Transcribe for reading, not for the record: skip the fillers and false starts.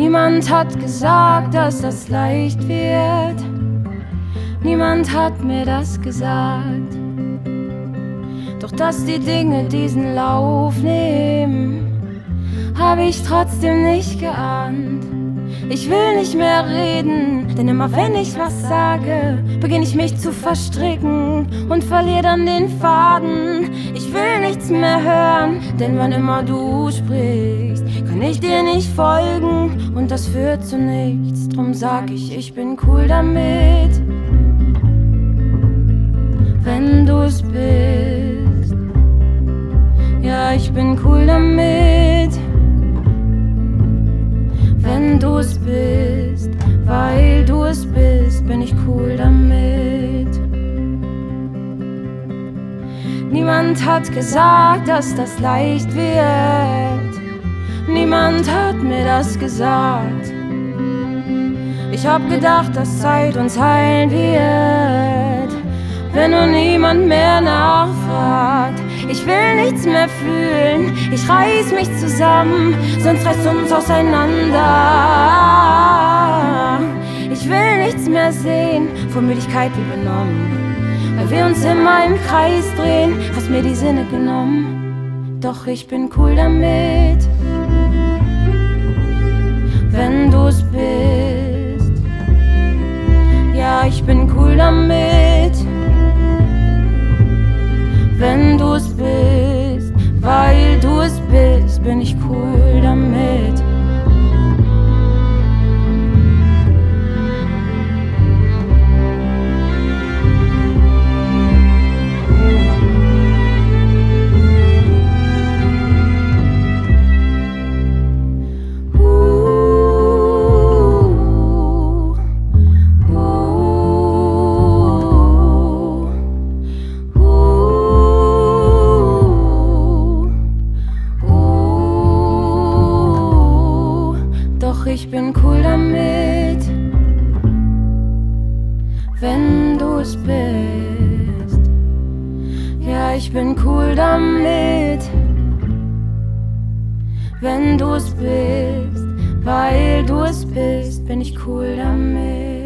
Niemand hat gesagt, dass das leicht wird. Niemand hat mir das gesagt. Doch dass die Dinge diesen Lauf nehmen, habe ich trotzdem nicht geahnt. Ich will nicht mehr reden, denn immer wenn ich was sage, beginne ich mich zu verstricken und verliere dann den Faden. Ich will nichts mehr hören, denn wann immer du sprichst, kann ich dir nicht folgen und das führt zu nichts. Drum sag ich bin cool damit, wenn du's bist. Ja, ich bin cool damit, wenn du's bist. Weil du es bist, bin ich cool damit. Niemand hat gesagt, dass das leicht wird. Niemand hat mir das gesagt. Ich hab gedacht, dass Zeit uns heilen wird, wenn nur niemand mehr nachfragt. Ich will nichts mehr fühlen, ich reiß mich zusammen, sonst reißt uns auseinander. Ich will nichts mehr sehen, vor Müdigkeit wie benommen, weil wir uns immer im Kreis drehen. Hast mir die Sinne genommen, doch ich bin cool damit, wenn du's bist. Ja, ich bin cool damit, wenn du's bist. Weil du es bist, bin ich cool damit. Ich bin cool damit, wenn du es bist. Ja, ich bin cool damit, wenn du es bist. Weil du es bist, bin ich cool damit.